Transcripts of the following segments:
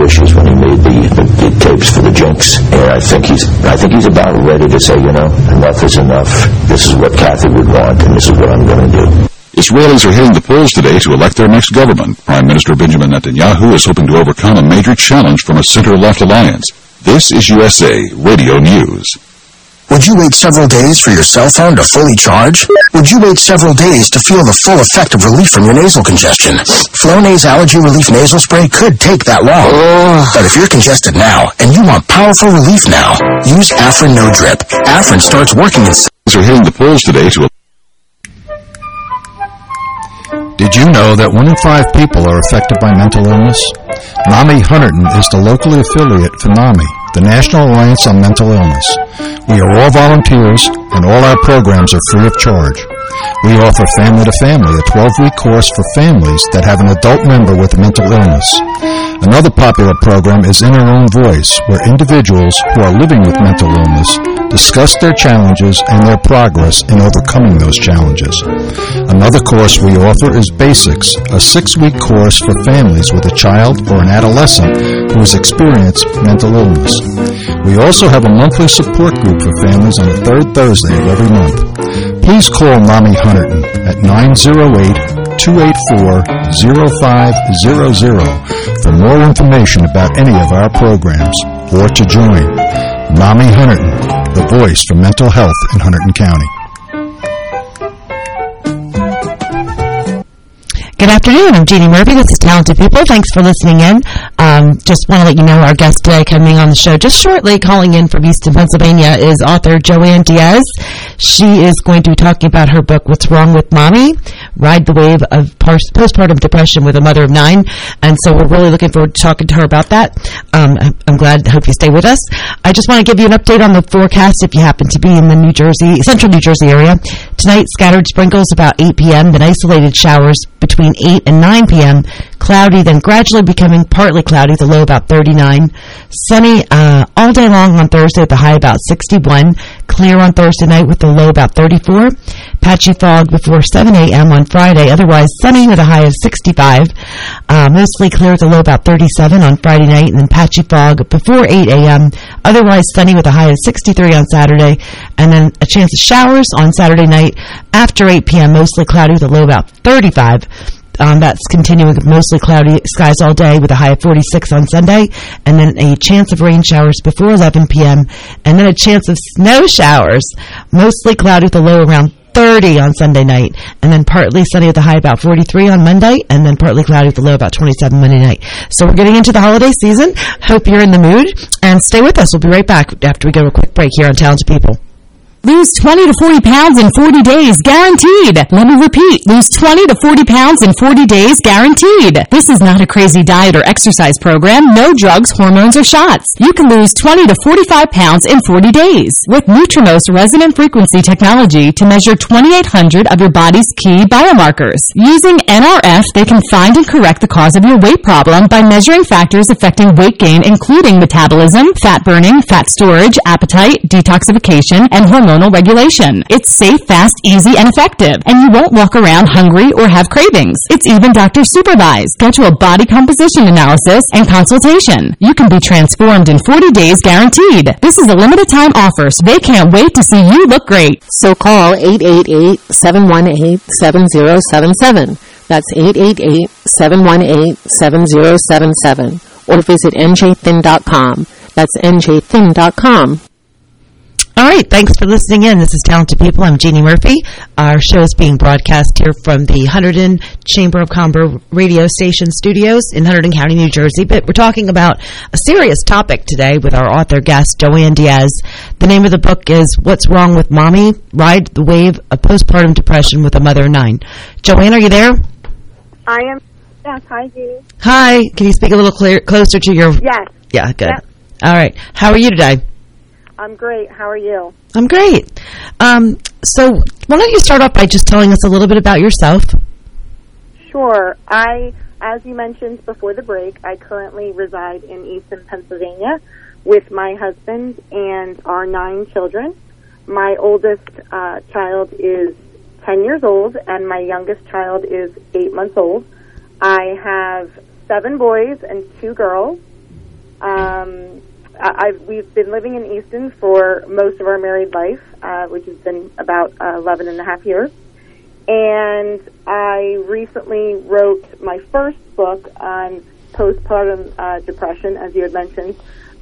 issues when he made the tapes for the Jinx. And I think he's about ready to say, enough is enough. This is what Kathy would want, and this is what I'm going to do. Israelis are hitting the polls today to elect their next government. Prime Minister Benjamin Netanyahu is hoping to overcome a major challenge from a center-left alliance. This is USA Radio News. Would you wait several days for your cell phone to fully charge? Would you wait several days to feel the full effect of relief from your nasal congestion? Flonase Allergy Relief Nasal Spray could take that long. But if you're congested now and you want powerful relief now, use Afrin No Drip. Afrin starts working in... Are hitting the polls today to... Did you know that 1 in 5 people are affected by mental illness? NAMI Hunterdon is the locally affiliate for NAMI, the National Alliance on Mental Illness. We are all volunteers, and all our programs are free of charge. We offer Family to Family, a 12-week course for families that have an adult member with a mental illness. Another popular program is In Our Own Voice, where individuals who are living with mental illness discuss their challenges and their progress in overcoming those challenges. Another course we offer is Basics, a 6-week course for families with a child or an adolescent who has experienced mental illness. We also have a monthly support group for families on the third Thursday of every month. Please call NAMI Hunterdon at 908-284-0500 for more information about any of our programs or to join. NAMI Hunterdon, the voice for mental health in Hunterdon County. Good afternoon. I'm Jeannie Murphy. This is Talented People. Thanks for listening in. Just want to let you know our guest today coming on the show just shortly, calling in from Easton, Pennsylvania, is author Joanne Diaz. She is going to be talking about her book, What's Wrong with Mommy? Ride the Wave of Postpartum Depression with a Mother of 9. And so we're really looking forward to talking to her about that. I'm glad. Hope you stay with us. I just want to give you an update on the forecast if you happen to be in the central New Jersey area. Tonight, scattered sprinkles about 8 p.m., then isolated showers between 8 and 9 p.m., cloudy, then gradually becoming partly cloudy, the low about 39. Sunny all day long on Thursday with the high about 61. Clear on Thursday night with the low about 34. Patchy fog before 7 a.m. on Friday, otherwise sunny with a high of 65. Mostly clear with a low about 37 on Friday night, and then patchy fog before 8 a.m., otherwise sunny with a high of 63 on Saturday, and then a chance of showers on Saturday night after 8 p.m., mostly cloudy with a low about 35. That's continuing with mostly cloudy skies all day with a high of 46 on Sunday, and then a chance of rain showers before 11 p.m., and then a chance of snow showers, mostly cloudy with a low around 30 on Sunday night, and then partly sunny with a high about 43 on Monday, and then partly cloudy with a low about 27 Monday night. So we're getting into the holiday season. Hope you're in the mood, and stay with us. We'll be right back after we go to a quick break here on Talented People. Lose 20 to 40 pounds in 40 days, guaranteed. Let me repeat, lose 20 to 40 pounds in 40 days, guaranteed. This is not a crazy diet or exercise program. No drugs, hormones, or shots. You can lose 20 to 45 pounds in 40 days with Nutrimost resonant frequency technology to measure 2,800 of your body's key biomarkers. Using NRF, they can find and correct the cause of your weight problem by measuring factors affecting weight gain, including metabolism, fat burning, fat storage, appetite, detoxification, and hormonal regulation. It's safe, fast, easy, and effective, and you won't walk around hungry or have cravings. It's even doctor supervised. Go to a body composition analysis and consultation. You can be transformed in 40 days guaranteed. This is a limited time offer, so they can't wait to see you look great. So call 888-718-7077. That's 888-718-7077. Or visit njthin.com. That's njthin.com. All right, thanks for listening in. This is Talented People. I'm Jeannie Murphy. Our show is being broadcast here from the Hunterdon Chamber of Commerce radio station studios in Hunterdon County, New Jersey. But we're talking about a serious topic today with our author guest, Joanne Diaz. The name of the book is What's Wrong with Mommy? Ride the Wave of Postpartum Depression with a Mother of 9. Joanne, are you there? I am. Yes, hi, Jeannie. Hi. Can you speak a little closer to your... Yes. Yeah, good. Yes. All right. How are you today? I'm great. How are you? I'm great. So why don't you start off by just telling us a little bit about yourself? Sure. As you mentioned before the break, I currently reside in Easton, Pennsylvania with my husband and our 9 children. My oldest child is 10 years old, and my youngest child is 8 months old. I have 7 boys and 2 girls, We've been living in Easton for most of our married life, which has been about 11 and a half years. And I recently wrote my first book on postpartum depression, as you had mentioned.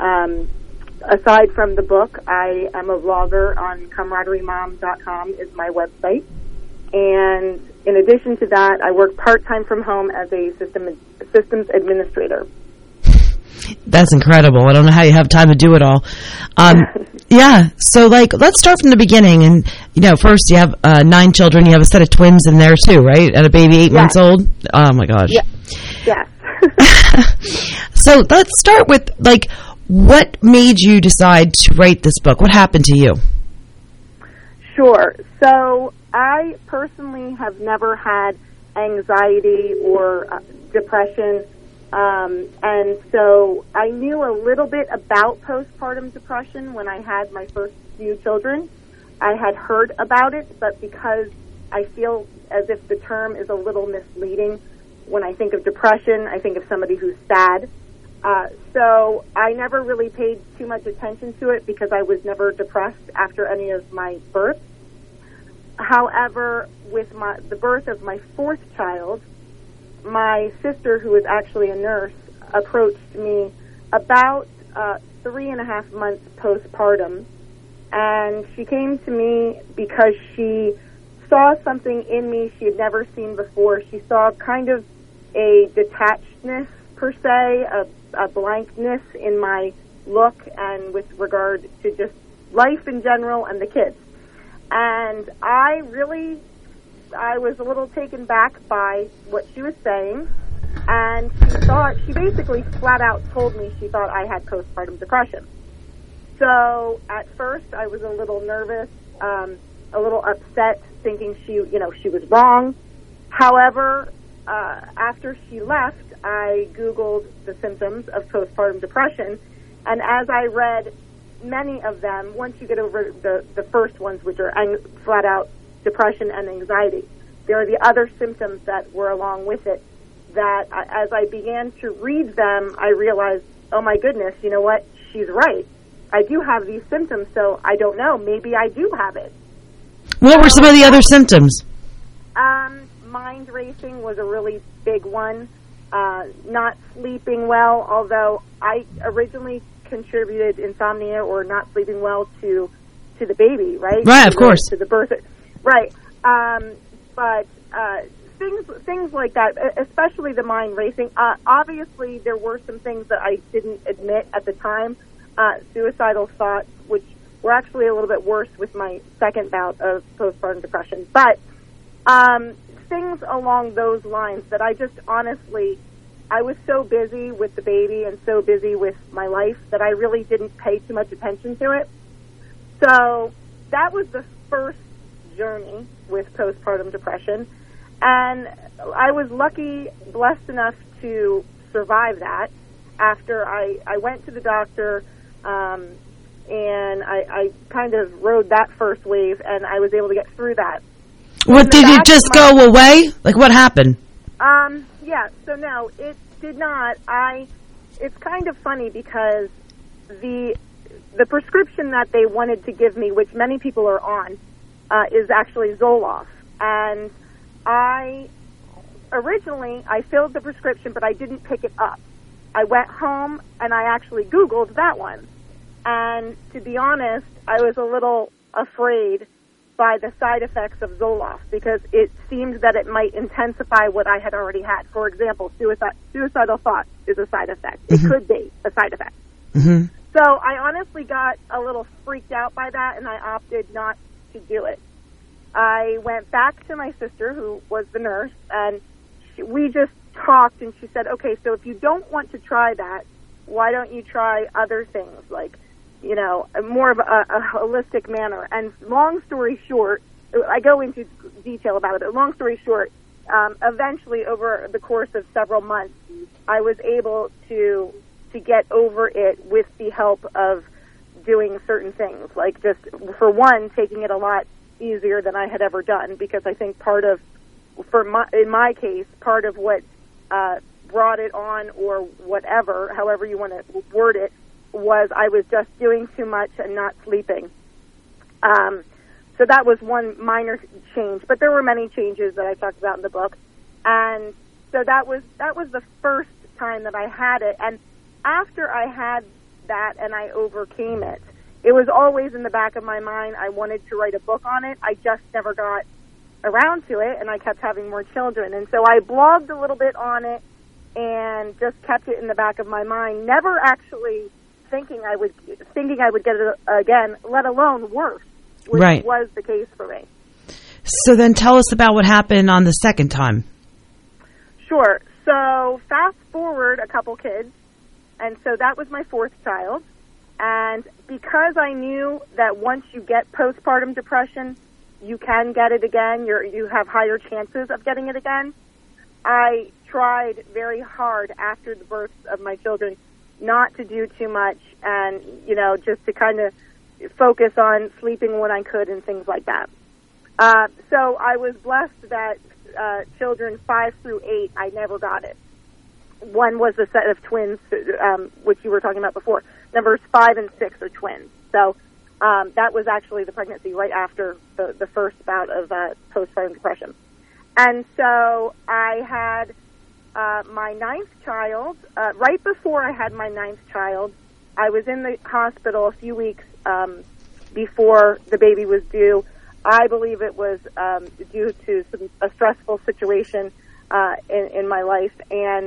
Aside from the book, I am a vlogger on CamaraderieMom.com is my website. And in addition to that, I work part-time from home as a systems administrator. That's incredible. I don't know how you have time to do it all. Yeah. So, let's start from the beginning. And, first you have 9 children. You have a set of twins in there, too, right? And a baby 8 months old? Oh, my gosh. Yeah. So, let's start with, what made you decide to write this book? What happened to you? Sure. So, I personally have never had anxiety or depression. And so I knew a little bit about postpartum depression when I had my first few children. I had heard about it, but because I feel as if the term is a little misleading, when I think of depression, I think of somebody who's sad. So I never really paid too much attention to it because I was never depressed after any of my births. However, with the birth of my 4th child, my sister, who is actually a nurse, approached me about 3.5 months postpartum, and she came to me because she saw something in me she had never seen before. She saw kind of a detachedness, per se, a blankness in my look and with regard to just life in general and the kids. And I was a little taken back by what she was saying, and she basically flat out told me she thought I had postpartum depression. So at first I was a little nervous, a little upset, thinking she was wrong. However, after she left, I Googled the symptoms of postpartum depression, and as I read many of them, once you get over the first ones, which are flat out depression and anxiety, there are the other symptoms that were along with it that as I began to read them, I realized, oh my goodness, you know what? She's right. I do have these symptoms, so I don't know. Maybe I do have it. What were some of the other symptoms? Mind racing was a really big one. Not sleeping well, although I originally contributed insomnia or not sleeping well to the baby, right? Right, of course. To the birth. Right. But things like that, especially the mind racing. Obviously, there were some things that I didn't admit at the time. Suicidal thoughts, which were actually a little bit worse with my second bout of postpartum depression. But things along those lines that I just honestly, I was so busy with the baby and so busy with my life that I really didn't pay too much attention to it. So that was the first journey with postpartum depression. And I was blessed enough to survive that. After I went to the doctor, and I kind of rode that first wave, and I was able to get through that. What, did it just go away? Like, what happened? Yeah, so no, it did not. It's kind of funny because the prescription that they wanted to give me, which many people are on, is actually Zoloft. And originally I filled the prescription, but I didn't pick it up. I went home and I actually Googled that one. And to be honest, I was a little afraid by the side effects of Zoloft because it seemed that it might intensify what I had already had. For example, suicidal thoughts is a side effect. Mm-hmm. It could be a side effect. Mm-hmm. So I honestly got a little freaked out by that, and I opted not to do it. I went back to my sister, who was the nurse, and we just talked, and she said, okay, so if you don't want to try that, why don't you try other things, like, you know, more of a holistic manner. And long story short, I go into detail about it, but long story short, eventually over the course of several months, I was able to get over it with the help of doing certain things, like just, for one, taking it a lot easier than I had ever done, because I think in my case, part of what brought it on or whatever, however you want to word it, was I was just doing too much and not sleeping. So that was one minor change, but there were many changes that I talked about in the book. And so that was the first time that I had it. And after I had that and I overcame it, it was always in the back of my mind. I wanted to write a book on it. I just never got around to it, and I kept having more children. And so I blogged a little bit on it and just kept it in the back of my mind, never actually thinking I would get it again, let alone worse, which was the case for me. So then tell us about what happened on the second time. Sure. So fast forward a couple kids, and so that was my fourth child. And because I knew that once you get postpartum depression, you can get it again, you have higher chances of getting it again, I tried very hard after the births of my children not to do too much and, just to kind of focus on sleeping when I could and things like that. So I was blessed that children 5 through 8, I never got it. One was a set of twins, which you were talking about before. Numbers 5 and 6 are twins. So that was actually the pregnancy right after the first bout of postpartum depression. And so I had my 9th child. Right before I had my 9th child, I was in the hospital a few weeks before the baby was due. I believe it was due to a stressful situation in my life, and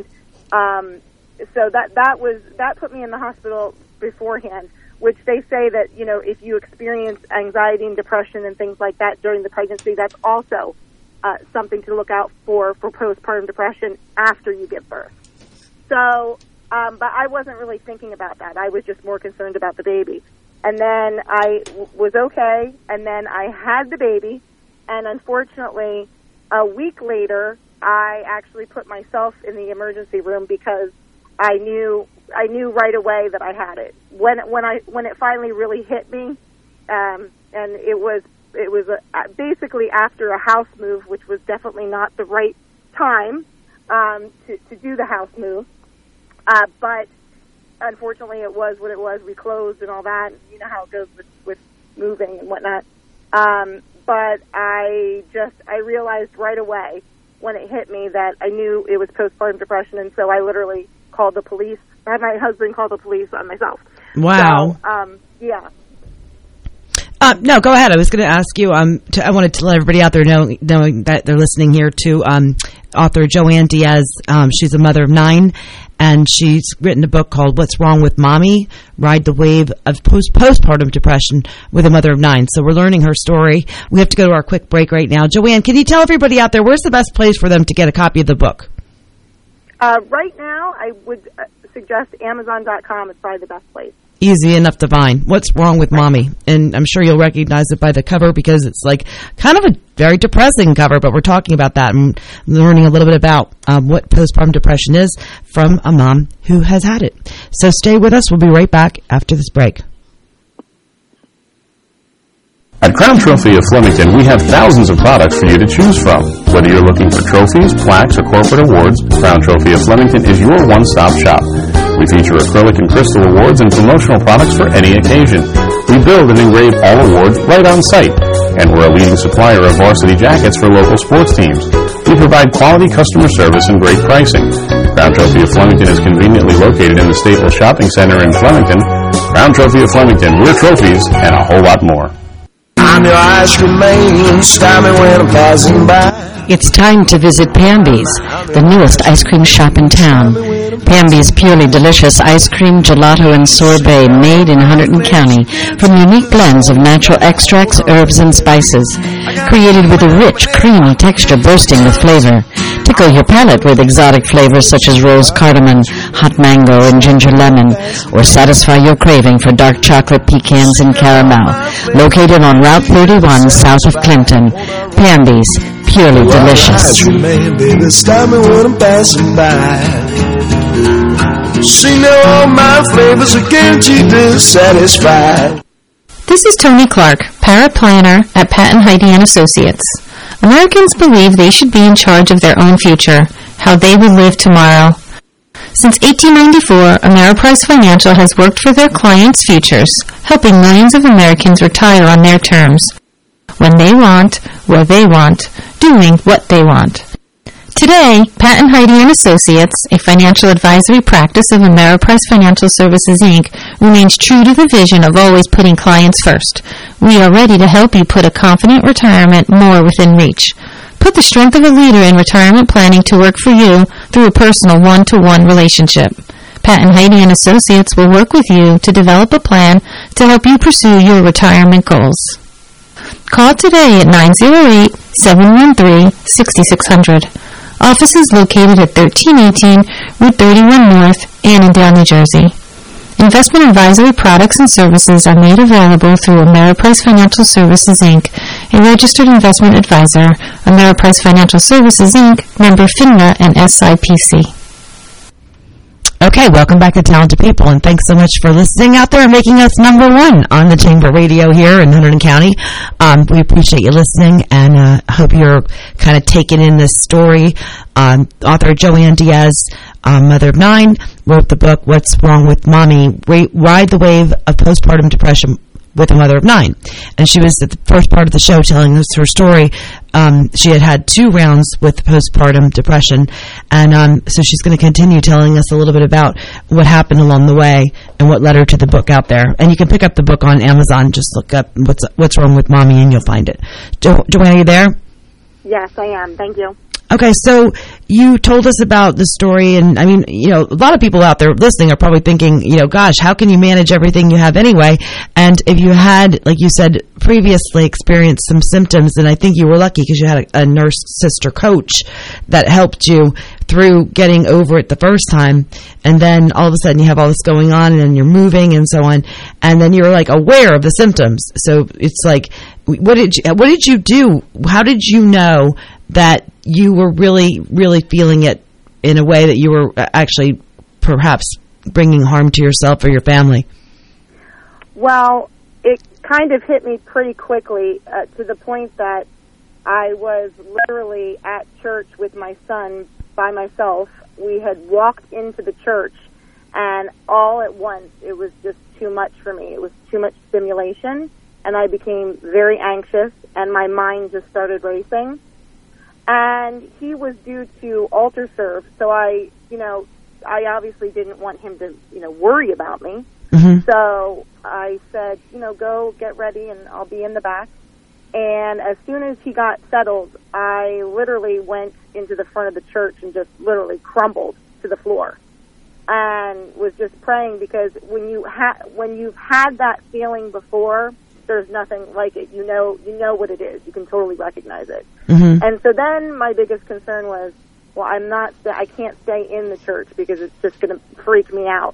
so that put me in the hospital beforehand. Which they say that if you experience anxiety and depression and things like that during the pregnancy, that's also something to look out for postpartum depression after you give birth. So, but I wasn't really thinking about that. I was just more concerned about the baby. And then I was okay, and then I had the baby, and unfortunately, a week later, I actually put myself in the emergency room because I knew right away that I had it. When it finally really hit me, and it was basically after a house move, which was definitely not the right time to do the house move, but unfortunately, it was what it was. We closed and all that. You know how it goes with moving and whatnot. But I realized right away when it hit me that I knew it was postpartum depression, and so I literally called the police. I had my husband call the police on myself. Wow. So, yeah. No, go ahead. I was going to ask you. I wanted to let everybody out there knowing that they're listening here to author Joanne Diaz. She's a mother of 9, and she's written a book called "What's Wrong with Mommy: Ride the Wave of Postpartum Depression with a Mother of 9." So we're learning her story. We have to go to our quick break right now. Joanne, can you tell everybody out there where's the best place for them to get a copy of the book? Right now, I would suggest Amazon.com is probably the best place. Easy enough to find. What's Wrong with Mommy? And I'm sure you'll recognize it by the cover because it's like kind of a very depressing cover, but we're talking about that and learning a little bit about what postpartum depression is from a mom who has had it. So stay with us. We'll be right back after this break. At Crown Trophy of Flemington, we have thousands of products for you to choose from. Whether you're looking for trophies, plaques, or corporate awards, Crown Trophy of Flemington is your one-stop shop. We feature acrylic and crystal awards and promotional products for any occasion. We build and engrave all awards right on site, and we're a leading supplier of varsity jackets for local sports teams. We provide quality customer service and great pricing. Crown Trophy of Flemington is conveniently located in the Staples Shopping Center in Flemington. Crown Trophy of Flemington, we're trophies and a whole lot more. I'm your ice cream man, stop me when I'm passing by. It's time to visit Pamby's, the newest ice cream shop in town. Pamby's purely delicious ice cream, gelato, and sorbet made in Hunterdon County from unique blends of natural extracts, herbs, and spices. Created with a rich, creamy texture bursting with flavor. Tickle your palate with exotic flavors such as rose cardamom, hot mango, and ginger lemon. Or satisfy your craving for dark chocolate, pecans, and caramel. Located on Route 31 south of Clinton. Pamby's, purely delicious. Man, baby, stop me when I'm passing by. See now all my flavors are guaranteed to satisfy. This is Tony Clark, paraplanner at Patton Heidi & Associates. Americans believe they should be in charge of their own future, how they will live tomorrow. Since 1894, Ameriprise Financial has worked for their clients' futures, helping millions of Americans retire on their terms. When they want, where they want, doing what they want. Today, Pat and Heidi & Associates, a financial advisory practice of Ameriprise Financial Services, Inc., remains true to the vision of always putting clients first. We are ready to help you put a confident retirement more within reach. Put the strength of a leader in retirement planning to work for you through a personal one-to-one relationship. Pat and Heidi & Associates will work with you to develop a plan to help you pursue your retirement goals. Call today at 908-713-6600. Office is located at 1318 Route 31 North, Annandale, New Jersey. Investment advisory products and services are made available through Ameriprise Financial Services, Inc., a registered investment advisor. Ameriprise Financial Services, Inc., member FINRA and SIPC. Okay, welcome back to Talented People, and thanks so much for listening out there and making us number one on the Chamber Radio here in Hunterdon County. We appreciate you listening, and hope you're kind of taking in this story. Author Joanne Diaz, mother of 9, wrote the book, What's Wrong with Mommy? Ride the Wave of Postpartum Depression with a Mother of 9. And she was at the first part of the show telling us her story. She had 2 rounds with postpartum depression, and so she's going to continue telling us a little bit about what happened along the way and what led her to the book out there. And you can pick up the book on Amazon. Just look up What's Wrong with Mommy and you'll find it. Joanne, are you there? Yes, I am. Thank you. Okay, so you told us about the story, and I mean, a lot of people out there listening are probably thinking, gosh, how can you manage everything you have anyway? And if you had, like you said, previously experienced some symptoms, then I think you were lucky because you had a nurse sister coach that helped you through getting over it the first time, and then all of a sudden you have all this going on, and then you're moving and so on, and then you're like aware of the symptoms. So it's like, what did you do? How did you know that you were really, really feeling it in a way that you were actually perhaps bringing harm to yourself or your family? Well, it kind of hit me pretty quickly to the point that I was literally at church with my son by myself. We had walked into the church, and all at once it was just too much for me. It was too much stimulation, and I became very anxious, and my mind just started racing. And he was due to altar serve, so I obviously didn't want him to, worry about me. Mm-hmm. So I said, go get ready and I'll be in the back. And as soon as he got settled, I literally went into the front of the church and just literally crumbled to the floor and was just praying, because when you've had that feeling before, there's nothing like it. You know what it is. You can totally recognize it. Mm-hmm. And so then my biggest concern was, well, I can't stay in the church because it's just going to freak me out.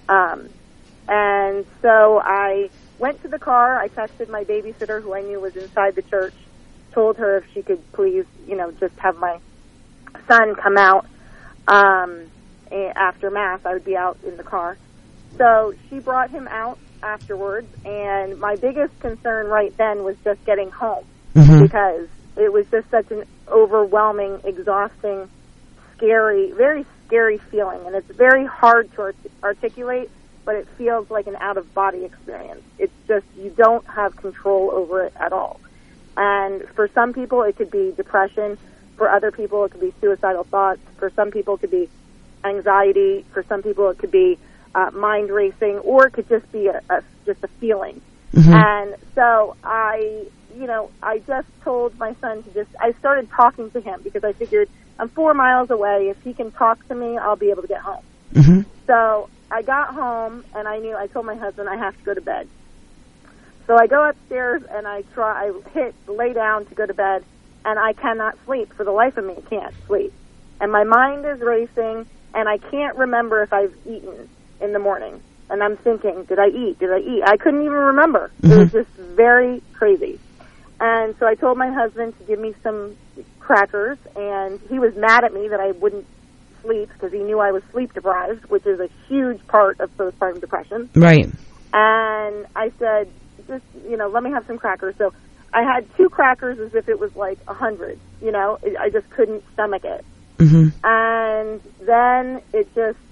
And so I went to the car. I texted my babysitter, who I knew was inside the church, told her if she could please, just have my son come out after Mass. I would be out in the car. So she brought him out afterwards, and my biggest concern right then was just getting home, mm-hmm. because it was just such an overwhelming, exhausting, scary, very scary feeling, and it's very hard to articulate, but it feels like an out-of-body experience. It's just, you don't have control over it at all. And for some people, it could be depression. For other people, it could be suicidal thoughts. For some people, it could be anxiety. For some people, it could be mind racing, or it could just be just a feeling. Mm-hmm. And so I just told my son I started talking to him, because I figured I'm 4 miles away. If he can talk to me, I'll be able to get home. Mm-hmm. So I got home, and I told my husband I have to go to bed. So I go upstairs, and I lay down to go to bed, and I cannot sleep. For the life of me, I can't sleep. And my mind is racing, and I can't remember if I've eaten in the morning. And I'm thinking, did I eat? I couldn't even remember. Mm-hmm. It was just very crazy. And so I told my husband to give me some crackers, and he was mad at me that I wouldn't sleep, because he knew I was sleep deprived, which is a huge part of postpartum depression. Right. And I said, just, let me have some crackers. So I had 2 crackers as if it was like 100, I just couldn't stomach it. Mm-hmm. And then it just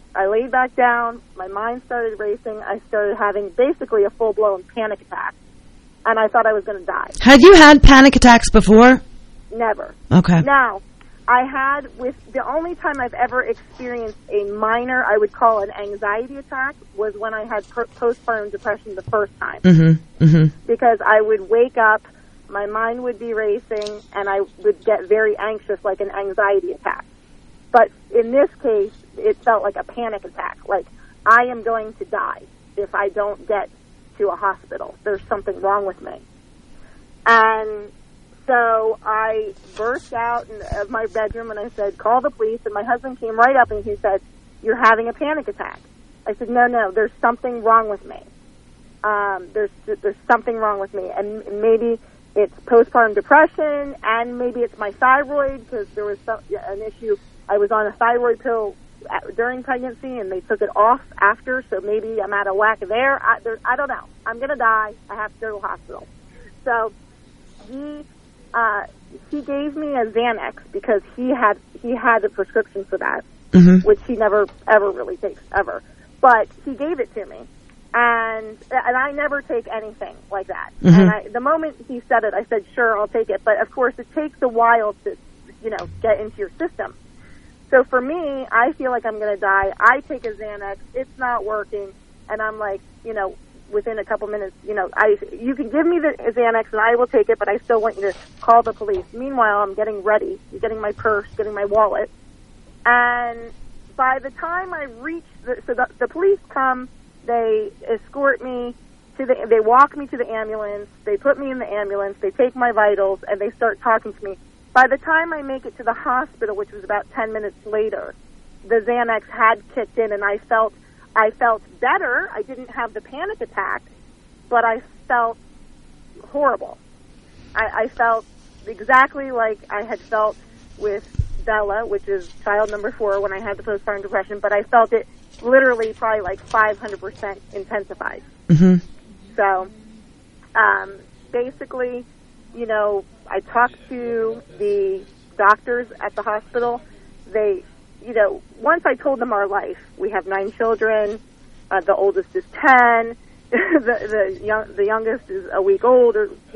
I laid back down. My mind started racing. I started having basically a full-blown panic attack, and I thought I was going to die. Had you had panic attacks before? Never. Okay. Now, I had, with the only time I've ever experienced a minor, I would call an anxiety attack, was when I had postpartum depression the first time. Mm-hmm. Mm-hmm. Because I would wake up, my mind would be racing, and I would get very anxious, like an anxiety attack. But in this case, it felt like a panic attack. Like, I am going to die if I don't get to a hospital. There's something wrong with me. And so I burst out of my bedroom and I said, call the police. And my husband came right up and he said, you're having a panic attack. I said, no, there's something wrong with me. There's something wrong with me. And maybe it's postpartum depression, and maybe it's my thyroid, because there was an issue. I was on a thyroid pill during pregnancy, and they took it off after, so maybe I'm out of whack there. I don't know. I'm going to die. I have to go to the hospital. So he gave me a Xanax because he had a prescription for that, which he never, ever really takes, ever. But he gave it to me. And I never take anything like that. And the moment he said it, I said, sure, I'll take it. But, of course, it takes a while to, get into your system. So for me, I feel like I'm going to die. I take a Xanax. It's not working. And I'm like, within a couple minutes, you can give me the Xanax and I will take it, but I still want you to call the police. Meanwhile, I'm getting ready, getting my purse, getting my wallet. And by the time I reach, the police come, they escort me they walk me to the ambulance, they put me in the ambulance, they take my vitals, and they start talking to me. By the time I make it to the hospital, which was about 10 minutes later, the Xanax had kicked in, and I felt better. I didn't have the panic attack, but I felt horrible. I felt exactly like I had felt with Bella, which is child number 4, when I had the postpartum depression, but I felt it literally probably like 500% intensified. So basically, I talked to the doctors at the hospital. They, once I told them our life, we have 9 children, the oldest is 10, the youngest is a week old,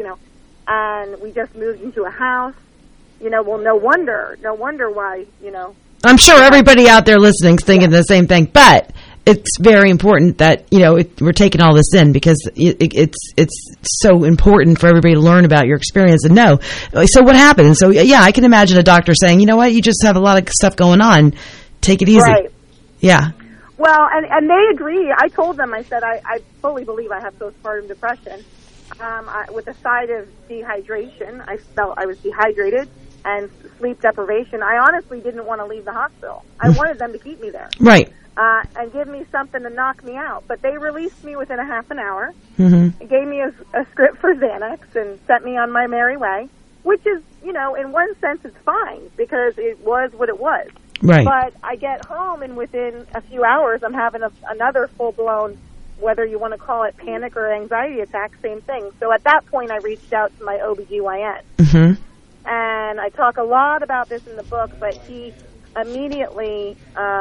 and we just moved into a house. Well, no wonder why, I'm sure everybody out there listening is thinking the same thing, but it's very important that, we're taking all this in because it's so important for everybody to learn about your experience and know. So what happened? So, yeah, I can imagine a doctor saying, you know what, you just have a lot of stuff going on. Take it easy. Right. Yeah. Well, and they agree. I told them, I said, I fully believe I have postpartum depression. With a side of dehydration, I felt I was dehydrated, and sleep deprivation. I honestly didn't want to leave the hospital. I wanted them to keep me there. Right. And give me something to knock me out. But they released me within a half an hour, gave me a script for Xanax, and sent me on my merry way, which is, in one sense it's fine, because it was what it was. Right. But I get home, and within a few hours, I'm having another full-blown, whether you want to call it panic or anxiety attack, same thing. So at that point, I reached out to my OBGYN. And I talk a lot about this in the book, but he immediately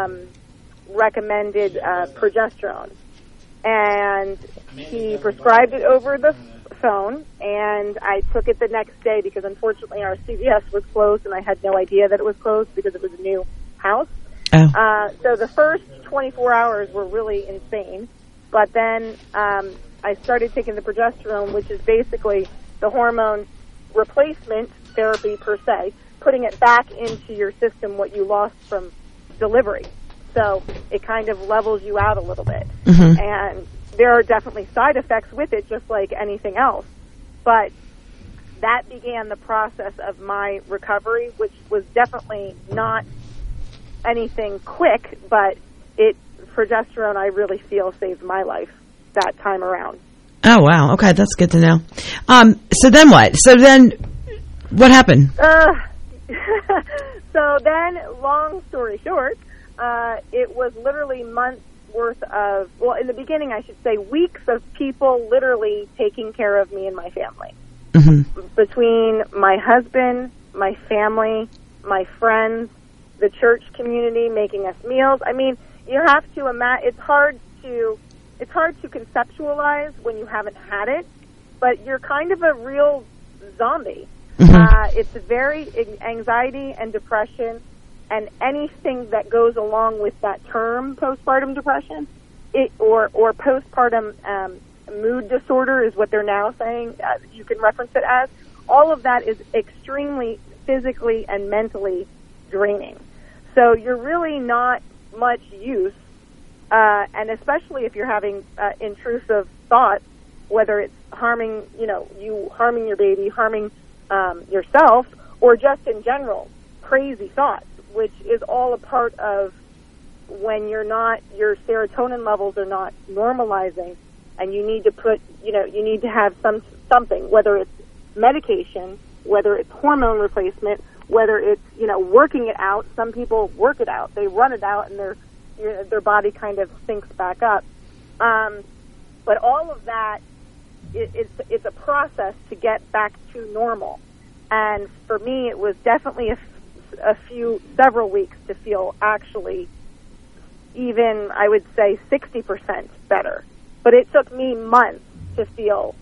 recommended progesterone. And he prescribed it over the phone, and I took it the next day because, unfortunately, our CVS was closed, and I had no idea that it was closed because it was a new house. So the first 24 hours were really insane. But then I started taking the progesterone, which is basically the hormone replacement therapy per se, putting it back into your system what you lost from delivery. So it kind of levels you out a little bit. And there are definitely side effects with it, just like anything else. But that began the process of my recovery, which was definitely not anything quick, but progesterone, I really feel, saved my life that time around. Oh, wow. Okay, that's good to know. So then what? So then what happened? So then, long story short, it was literally months worth of, well, in the beginning, I should say, weeks of people literally taking care of me and my family. Between my husband, my family, my friends, the church community making us meals. I mean, you have to imagine. It's hard to conceptualize when you haven't had it, but you're kind of a real zombie. It's very anxiety and depression, and anything that goes along with that term, postpartum depression, or postpartum mood disorder is what they're now saying. You can reference it as. All of that is extremely physically and mentally draining. So you're really not much use, and especially if you're having intrusive thoughts, whether it's harming your baby, harming yourself, or just in general crazy thoughts, which is all a part of when your serotonin levels are not normalizing, and you need to have something, whether it's medication, whether it's hormone replacement, whether it's working it out. Some people work it out, they run it out, and their body kind of syncs back up. But all of that, it's a process to get back to normal. And for me, it was definitely several weeks to feel actually even, I would say, 60% better. But it took me months to feel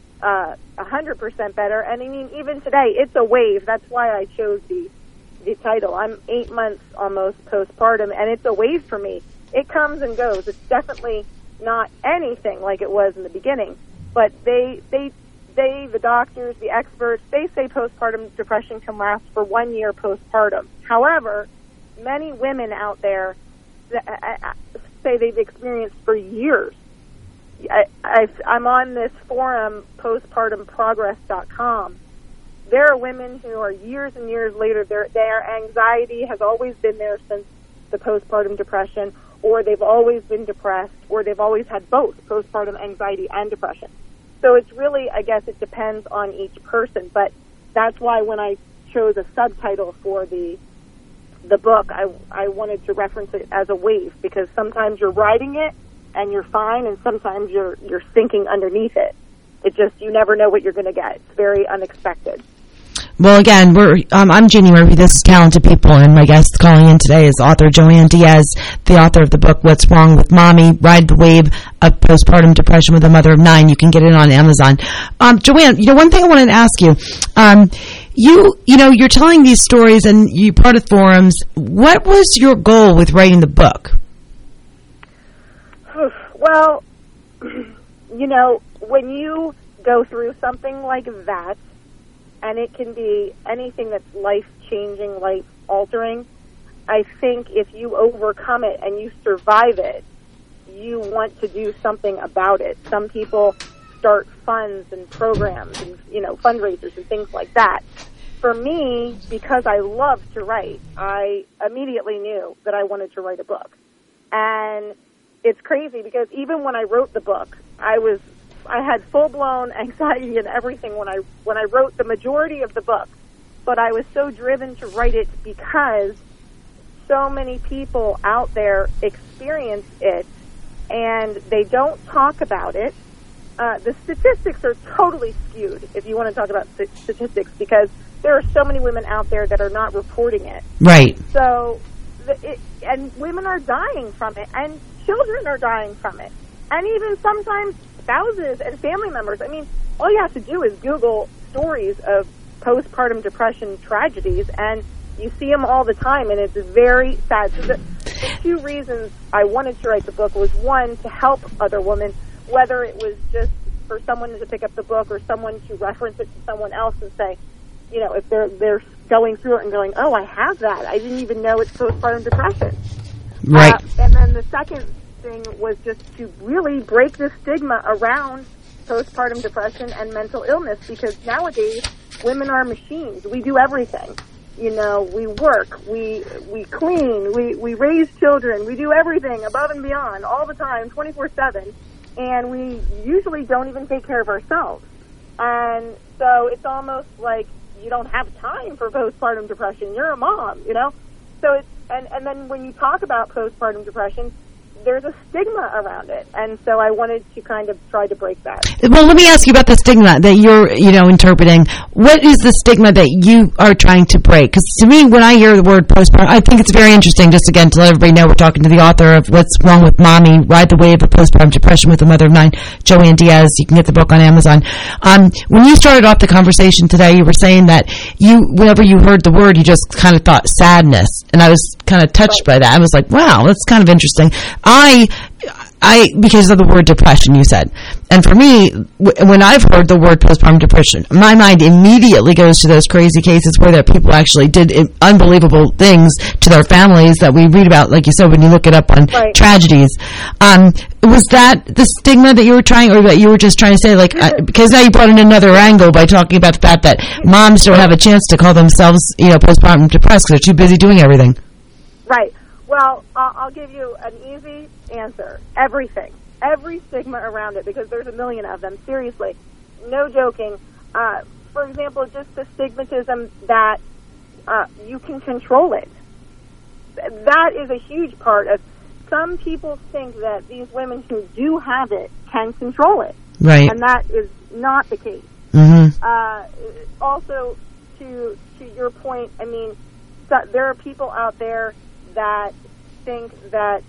100% better. And I mean, even today, it's a wave. That's why I chose the title. I'm 8 months almost postpartum, and it's a wave for me. It comes and goes. It's definitely not anything like it was in the beginning. But the doctors, the experts, they say postpartum depression can last for 1 year postpartum. However, many women out there say they've experienced for years. I'm on this forum, postpartumprogress.com. There are women who are years and years later, their anxiety has always been there since the postpartum depression, or they've always been depressed, or they've always had both postpartum anxiety and depression. So it's really, I guess it depends on each person, but that's why when I chose a subtitle for the book, I wanted to reference it as a wave, because sometimes you're riding it and you're fine, and sometimes you're sinking underneath it. It just, you never know what you're going to get. It's very unexpected. Well, again, I'm Jeannie Murphy. This is Talented People, and my guest calling in today is author Joanne Diaz, the author of the book What's Wrong with Mommy? Ride the Wave of Postpartum Depression with a Mother of 9. You can get it on Amazon. Joanne, one thing I wanted to ask you. You're telling these stories, and you're part of forums. What was your goal with writing the book? Well, when you go through something like that, and it can be anything that's life-changing, life-altering, I think if you overcome it and you survive it, you want to do something about it. Some people start funds and programs and, fundraisers and things like that. For me, because I love to write, I immediately knew that I wanted to write a book. And it's crazy because even when I wrote the book, I had full-blown anxiety and everything when I wrote the majority of the book. But I was so driven to write it because so many people out there experience it, and they don't talk about it. The statistics are totally skewed, if you want to talk about statistics, because there are so many women out there that are not reporting it. Right. So, and women are dying from it, and children are dying from it. And even sometimes spouses and family members. I mean, all you have to do is Google stories of postpartum depression tragedies, and you see them all the time, and it's very sad. So the two reasons I wanted to write the book was, one, to help other women, whether it was just for someone to pick up the book or someone to reference it to someone else and say, if they're going through it and going, oh, I have that. I didn't even know it's postpartum depression. Right. And then the second thing was just to really break the stigma around postpartum depression and mental illness, because nowadays women are machines. We do everything. We work, we clean, we raise children, we do everything above and beyond all the time, 24/7, and we usually don't even take care of ourselves. And so it's almost like you don't have time for postpartum depression. You're a mom, So it's and then when you talk about postpartum depression, there's a stigma around it, and so I wanted to kind of try to break that. Well, let me ask you about the stigma that you're, interpreting. What is the stigma that you are trying to break? Because to me, when I hear the word postpartum, I think it's very interesting, just again, to let everybody know we're talking to the author of What's Wrong with Mommy, Ride the Wave of Postpartum Depression with a Mother of 9, Joanne Diaz. You can get the book on Amazon. When you started off the conversation today, you were saying that whenever you heard the word, you just kind of thought sadness. And I was kind of touched by that. I was like, wow, that's kind of interesting. Because of the word depression, you said. And for me, when I've heard the word postpartum depression, my mind immediately goes to those crazy cases where there people actually did unbelievable things to their families that we read about, like you said, when you look it up on tragedies. Was that the stigma that you were trying, or that you were just trying to say, like, because now you brought in another angle by talking about the fact that moms don't have a chance to call themselves, postpartum depressed because they're too busy doing everything. Right. Well, I'll give you an easy answer. Everything. Every stigma around it, because there's a million of them. Seriously. No joking. For example, just the stigmatism that you can control it. That is a huge part of... Some people think that these women who do have it can control it. Right. And that is not the case. Mm-hmm. Also, to your point, I mean, there are people out there that think that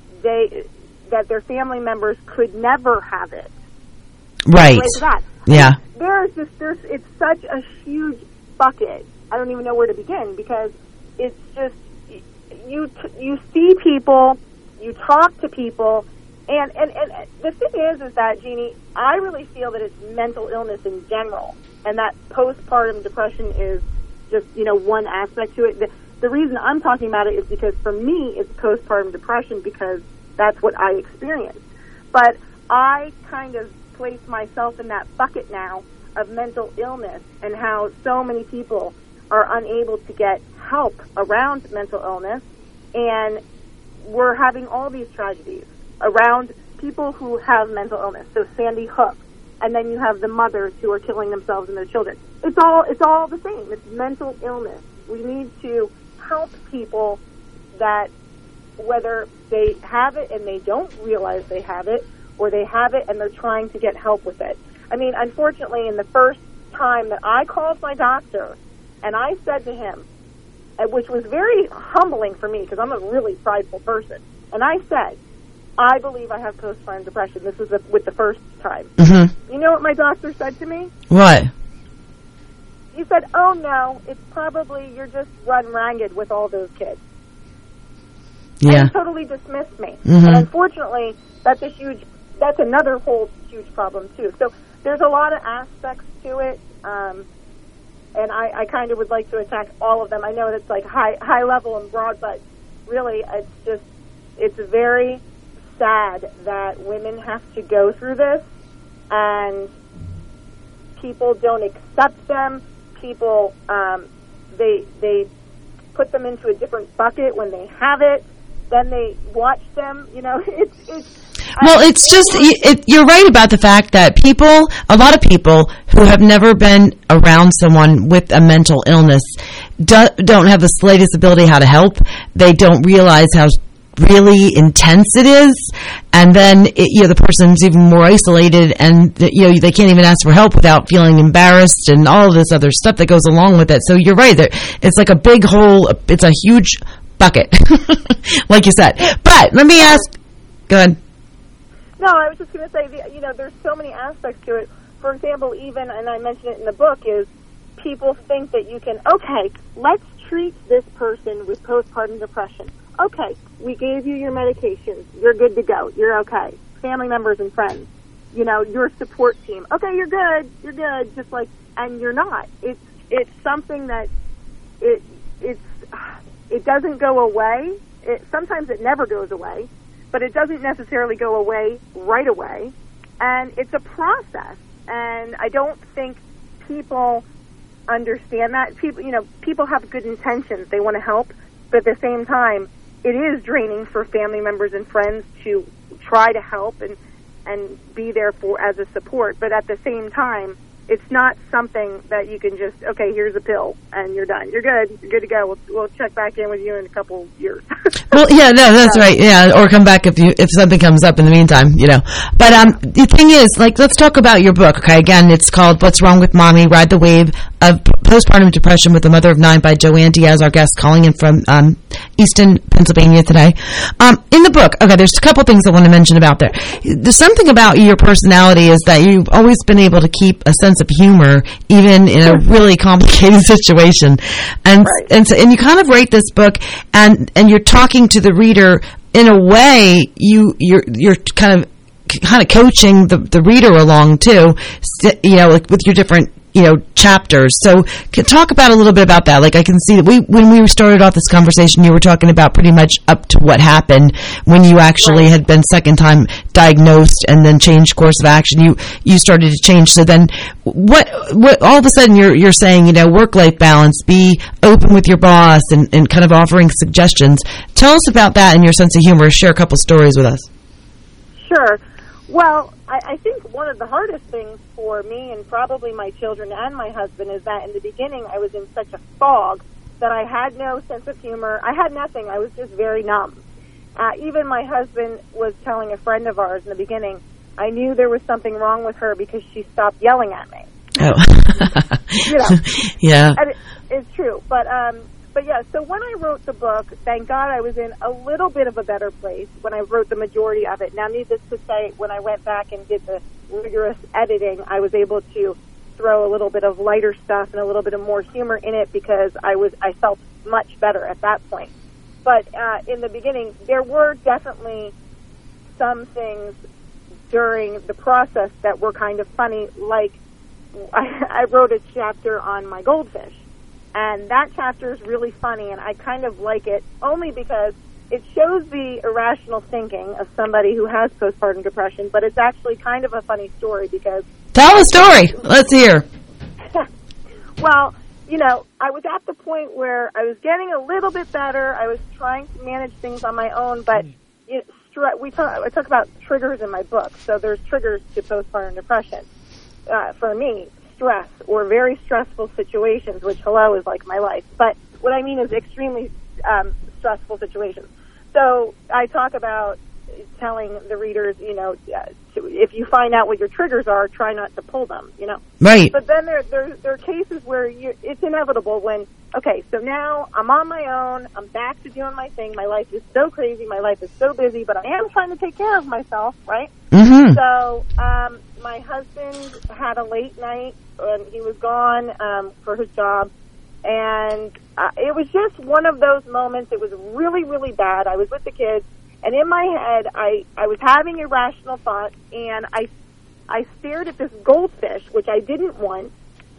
their family members could never have it. Right. That. Yeah. It's such a huge bucket. I don't even know where to begin, because it's just you see people, you talk to people, and the thing is that, Jeannie, I really feel that it's mental illness in general, and that postpartum depression is just one aspect to it. The reason I'm talking about it is because for me it's postpartum depression, because that's what I experienced. But I kind of place myself in that bucket now of mental illness, and how so many people are unable to get help around mental illness, and we're having all these tragedies around people who have mental illness. So Sandy Hook, and then you have the mothers who are killing themselves and their children. It's all the same. It's mental illness. We need to help people that, whether they have it and they don't realize they have it, or they have it and they're trying to get help with it. I mean, unfortunately, in the first time that I called my doctor and I said to him, which was very humbling for me because I'm a really prideful person, and I said, I believe I have postpartum depression. This was with the first time. Mm-hmm. You know what my doctor said to me? What? He said, oh, no, it's probably you're just run ragged with all those kids. Yeah. And he totally dismissed me. Mm-hmm. And unfortunately, that's another whole huge problem, too. So there's a lot of aspects to it, and I kind of would like to attack all of them. I know it's like high level and broad, but really it's very sad that women have to go through this, and people don't accept them. People, they put them into a different bucket when they have it. Then they watch them. It's just, you're right about the fact that a lot of people who have never been around someone with a mental illness don't have the slightest ability how to help. They don't realize how really intense it is, and then the person's even more isolated, and they can't even ask for help without feeling embarrassed and all of this other stuff that goes along with it. So you're right, it's like a big hole, it's a huge bucket, like you said. But let me ask, go ahead. No, I was just going to say, there's so many aspects to it. For example, even, and I mention it in the book, is people think that you can, okay, let's treat this person with postpartum depression. Okay, we gave you your medications. You're good to go. You're okay. Family members and friends, your support team. Okay, you're good. You're good. Just like, and you're not. It's something that it doesn't go away. Sometimes it never goes away, but it doesn't necessarily go away right away. And it's a process. And I don't think people understand that. People have good intentions. They want to help, but at the same time, it is draining for family members and friends to try to help and be there as a support. But at the same time, it's not something that you can just, okay, here's a pill and you're done. You're good. You're good to go. We'll check back in with you in a couple years. Well, yeah, no, that's right. Yeah, or come back if something comes up in the meantime, you know. But the thing is, like, let's talk about your book. Okay, again, it's called "What's Wrong with Mommy: Ride the Wave of Postpartum Depression with a Mother of 9" by Joanne Diaz, our guest, calling in from Easton, Pennsylvania today. In the book, okay, there's a couple things I want to mention about there. There's something about your personality is that you've always been able to keep a sense of humor even in a really complicated situation, and you kind of write this book and you're talking to the reader in a way you're kind of coaching the reader along too, you know, like with your different, you know, chapters. So talk about a little bit about that. Like, I can see that when we started off this conversation, you were talking about pretty much up to what happened when you actually had been second time diagnosed and then changed course of action. You started to change. So then what all of a sudden you're saying, you know, work-life balance, be open with your boss and kind of offering suggestions. Tell us about that and your sense of humor. Share a couple stories with us. Sure. Well, I think one of the hardest things for me and probably my children and my husband is that in the beginning I was in such a fog that I had no sense of humor. I had nothing. I was just very numb. Even my husband was telling a friend of ours in the beginning, I knew there was something wrong with her because she stopped yelling at me. Oh. You know. Yeah. And it's true. But yeah, so when I wrote the book, thank God I was in a little bit of a better place when I wrote the majority of it. Now, needless to say, when I went back and did the rigorous editing, I was able to throw a little bit of lighter stuff and a little bit of more humor in it because I felt much better at that point. But in the beginning, there were definitely some things during the process that were kind of funny, like I wrote a chapter on my goldfish. And that chapter is really funny, and I kind of like it only because it shows the irrational thinking of somebody who has postpartum depression, but it's actually kind of a funny story because... Tell the story. Let's hear. Well, you know, I was at the point where I was getting a little bit better. I was trying to manage things on my own, but I talk about triggers in my book. So there's triggers to postpartum depression. For me, stress or very stressful situations, which, hello, is like my life. But what I mean is extremely stressful situations. So I talk about telling the readers, you know, if you find out what your triggers are, try not to pull them, you know. Right. But then there are cases where it's inevitable when, okay, so now I'm on my own, I'm back to doing my thing, my life is so crazy, my life is so busy, but I am trying to take care of myself, right? Mm-hmm. So my husband had a late night, and he was gone for his job, and it was just one of those moments. It was really, really bad. I was with the kids, and in my head, I was having irrational thoughts, and I stared at this goldfish, which I didn't want.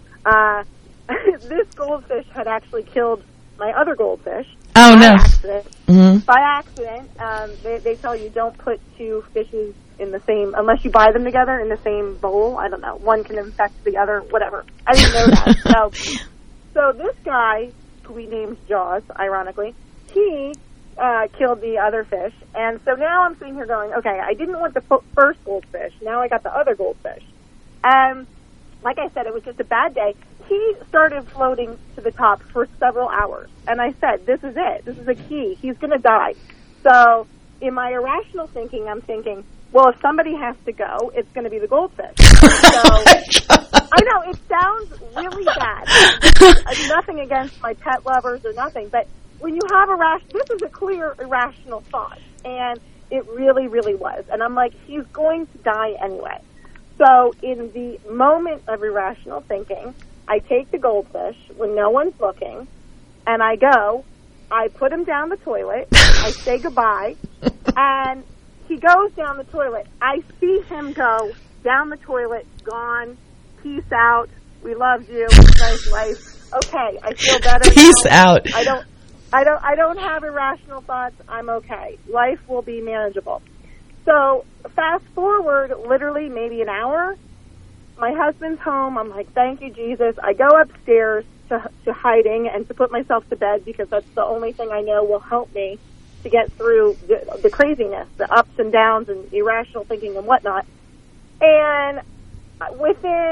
This goldfish had actually killed my other goldfish. Oh, no. Accident. Mm-hmm. By accident. They tell you don't put two fishes in the same, unless you buy them together in the same bowl. I don't know. One can infect the other, whatever. I didn't know that. So this guy, who we named Jaws, ironically, he killed the other fish. And so now I'm sitting here going, okay, I didn't want the first goldfish. Now I got the other goldfish. Like I said, it was just a bad day. He started floating to the top for several hours. And I said, this is it. This is a key. He's going to die. So in my irrational thinking, I'm thinking, well, if somebody has to go, it's going to be the goldfish. So I know, it sounds really bad. Nothing against my pet lovers or nothing, but when you have this is a clear irrational thought, and it really, really was. And I'm like, he's going to die anyway. So in the moment of irrational thinking, I take the goldfish when no one's looking, and I put him down the toilet, I say goodbye, and he goes down the toilet. I see him go down the toilet, gone, peace out, we loved you, nice life. Okay, I feel better. Peace out. I don't have irrational thoughts. I'm okay. Life will be manageable. So fast forward literally maybe an hour. My husband's home. I'm like, thank you, Jesus. I go upstairs to hiding and to put myself to bed because that's the only thing I know will help me to get through the craziness, the ups and downs and irrational thinking and whatnot. And within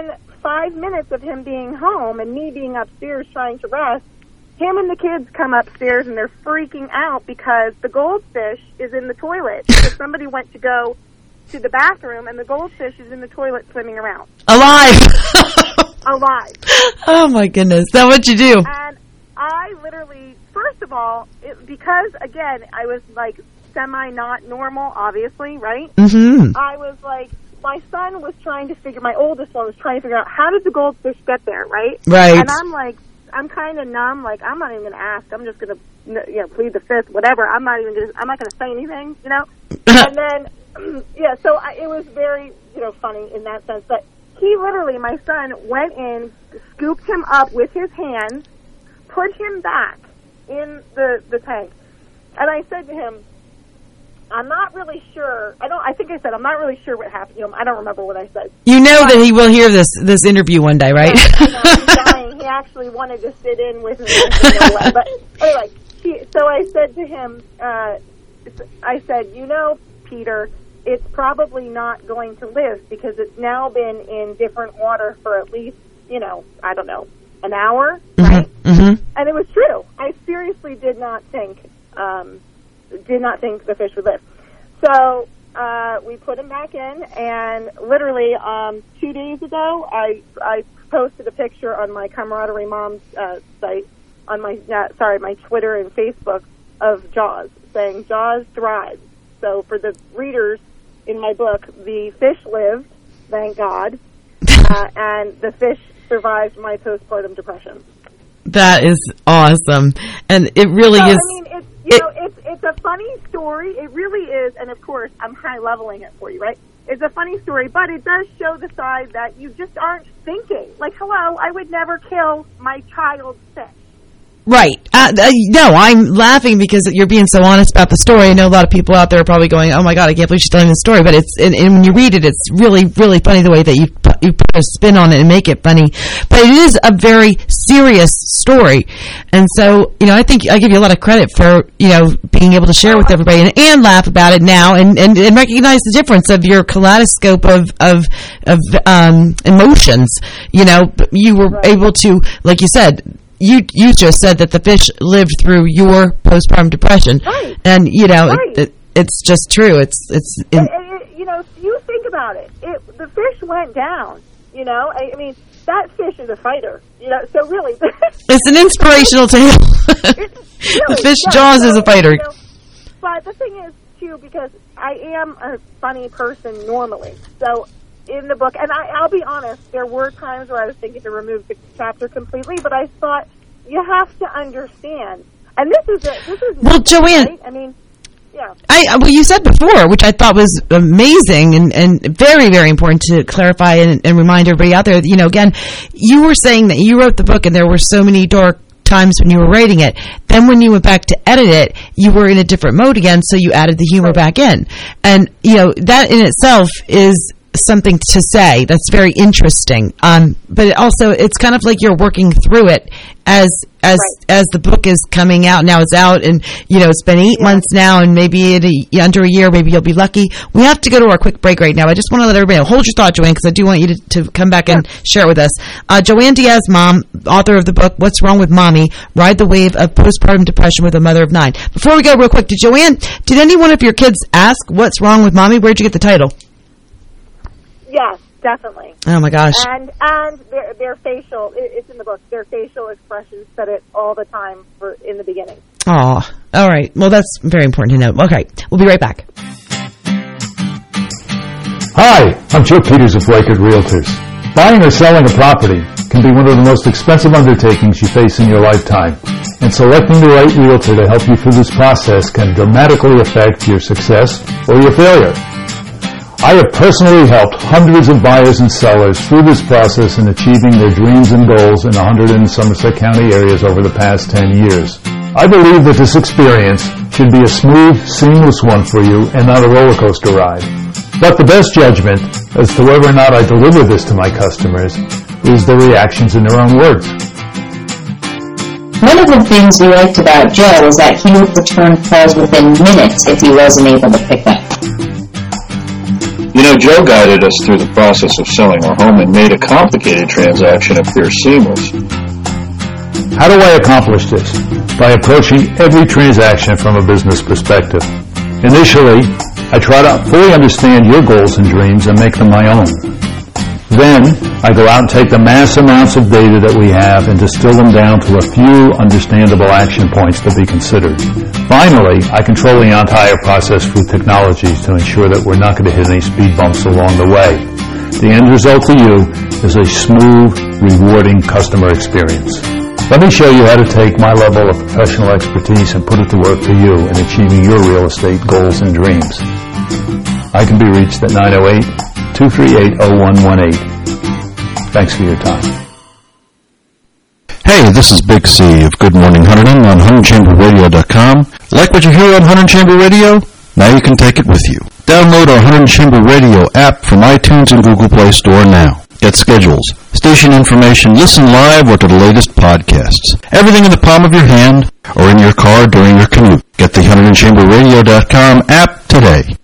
5 minutes of him being home and me being upstairs trying to rest, him and the kids come upstairs and they're freaking out because the goldfish is in the toilet. So somebody went to go to the bathroom and the goldfish is in the toilet swimming around. Alive! Alive. Oh my goodness. Is that what you do? And I literally, first of all, because again, I was like semi-not normal, obviously, right? Mm-hmm. I was like, my son was trying to figure, my oldest one was trying to figure out how did the goldfish get there, right? Right. And I'm like, I'm kind of numb, like I'm not even going to ask. I'm just going to, plead the fifth, whatever. I'm not going to say anything, And then, so it was very, funny in that sense. But he literally, my son, went in, scooped him up with his hands, put him back in the tank. And I said to him, I'm not really sure. I think I said, I'm not really sure what happened. I don't remember what I said. You know that he will hear this interview one day, right? I know, he's dying. He actually wanted to sit in with me. But anyway, so I said to him, I said, Peter, it's probably not going to live because it's now been in different water for at least, I don't know, an hour, right? Mm-hmm. And it was true. I seriously did not think the fish would live. So we put him back in, and literally 2 days ago, I posted a picture on my Camaraderie Moms site, on my Twitter and Facebook of Jaws, saying Jaws thrives. So for the readers in my book, the fish lived, thank God, and the fish survived my postpartum depression. That is awesome, and it really is. I mean, it's a funny story. It really is, and of course, I'm high leveling it for you, right? It's a funny story, but it does show the side that you just aren't thinking. Like, hello, I would never kill my child's fish. Right. No, I'm laughing because you're being so honest about the story. I know a lot of people out there are probably going, oh my God, I can't believe she's telling the story. But and when you read it, it's really, really funny the way that you put a spin on it and make it funny. But it is a very serious story. And so, I think I give you a lot of credit for, being able to share with everybody and laugh about it now and recognize the difference of your kaleidoscope of emotions. You were able to, like you said, you just said that the fish lived through your postpartum depression, right. And right. It's just true. You think about it. The fish went down. I mean, that fish is a fighter. So really, it's an inspirational tale. The fish Jaws is a fighter. But the thing is too, because I am a funny person normally, so. In the book, and I'll be honest, there were times where I was thinking to remove the chapter completely, but I thought you have to understand. And this is well, Joanne. Right? I mean, yeah. Well, you said before, which I thought was amazing and very, very important to clarify and remind everybody out there. Again, you were saying that you wrote the book, and there were so many dark times when you were writing it. Then when you went back to edit it, you were in a different mode again, so you added the humor back in, and that in itself is something to say that's very interesting, but it's kind of like you're working through it as the book is coming out. Now it's out, and it's been 8 months now, and maybe under a year, maybe you'll be lucky. We have to go to our quick break right now. I just want to let everybody know. Hold your thought, Joanne, because I do want you to come back and share it with us. Joanne Diaz, mom, author of the book What's Wrong with Mommy? Ride the Wave of Postpartum Depression with a Mother of 9. Before we go, real quick, did any one of your kids ask what's wrong with mommy? Where'd you get the title? Yes, definitely. Oh my gosh! And their facial, it's in the book. Their facial expressions said it all the time in the beginning. Oh, all right. Well, that's very important to know. Okay, we'll be right back. Hi, I'm Joe Peters of Reichert Realtors. Buying or selling a property can be one of the most expensive undertakings you face in your lifetime, and selecting the right realtor to help you through this process can dramatically affect your success or your failure. I have personally helped hundreds of buyers and sellers through this process in achieving their dreams and goals in 100 and Somerset County areas over the past 10 years. I believe that this experience should be a smooth, seamless one for you and not a roller coaster ride. But the best judgment as to whether or not I deliver this to my customers is their reactions in their own words. One of the things we liked about Joe is that he would return calls within minutes if he wasn't able to pick up. You know, Joe guided us through the process of selling our home and made a complicated transaction appear seamless. How do I accomplish this? By approaching every transaction from a business perspective. Initially, I try to fully understand your goals and dreams and make them my own. Then, I go out and take the mass amounts of data that we have and distill them down to a few understandable action points to be considered. Finally, I control the entire process through technologies to ensure that we're not going to hit any speed bumps along the way. The end result to you is a smooth, rewarding customer experience. Let me show you how to take my level of professional expertise and put it to work for you in achieving your real estate goals and dreams. I can be reached at 908-238-0118. Thanks for your time. Hey, this is Big C of Good Morning Hunterdon on HunterdonChamberRadio.com. Like what you hear on Hunterdon Chamber Radio? Now you can take it with you. Download our Hunterdon Chamber Radio app from iTunes and Google Play Store now. Get schedules, station information, listen live or to the latest podcasts. Everything in the palm of your hand or in your car during your commute. Get the HunterdonChamberRadio.com app today.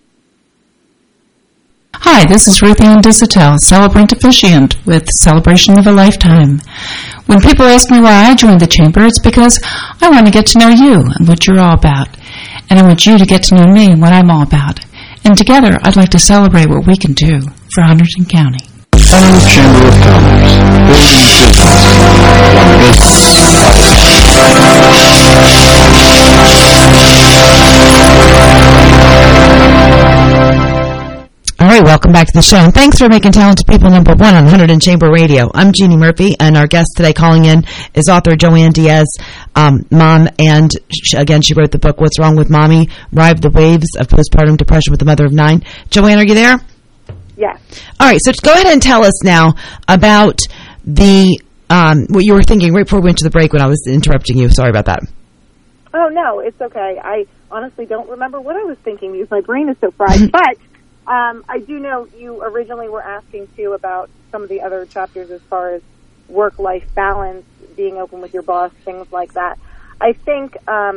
Hi, this is Ruth Ann Disotell, celebrant officiant with Celebration of a Lifetime. When people ask me why I joined the Chamber, it's because I want to get to know you and what you're all about. And I want you to get to know me and what I'm all about. And together, I'd like to celebrate what we can do for Hunterdon County. Hunterdon Chamber of Commerce. Building business. All right, welcome back to the show, and thanks for making Talented People number one on Hunterdon Chamber Radio. I'm Jeannie Murphy, and our guest today calling in is author Joanne Diaz, mom, and again, she wrote the book, What's Wrong with Mommy? Ride the Waves of Postpartum Depression with the Mother of Nine. Joanne, are you there? Yes. All right, so go ahead and tell us now about the what you were thinking right before we went to the break when I was interrupting you. Sorry about that. Oh, no, it's okay. I honestly don't remember what I was thinking because my brain is so fried, but I do know you originally were asking, too, about some of the other chapters as far as work-life balance, being open with your boss, things like that. I think,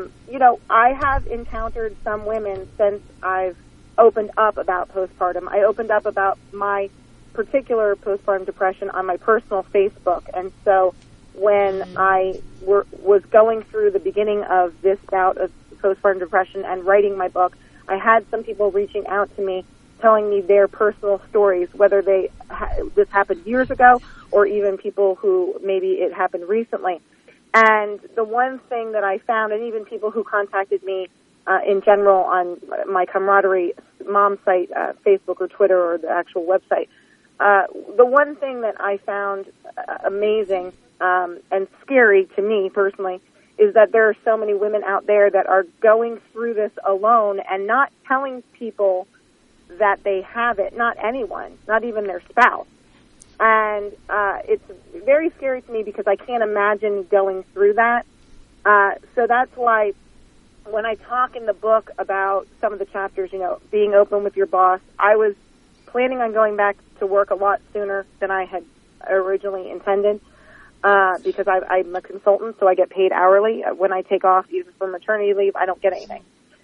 I have encountered some women since I've opened up about postpartum. I opened up about my particular postpartum depression on my personal Facebook. And so when I was going through the beginning of this bout of postpartum depression and writing my book, I had some people reaching out to me telling me their personal stories, whether this happened years ago or even people who maybe it happened recently. And the one thing that I found, and even people who contacted me in general on my Camaraderie mom site, Facebook or Twitter or the actual website, the one thing that I found amazing and scary to me personally is that there are so many women out there that are going through this alone and not telling people that they have it, not anyone, not even their spouse. And it's very scary to me because I can't imagine going through that. So that's why when I talk in the book about some of the chapters, being open with your boss, I was planning on going back to work a lot sooner than I had originally intended because I'm a consultant, so I get paid hourly. When I take off, even for maternity leave, I don't get anything.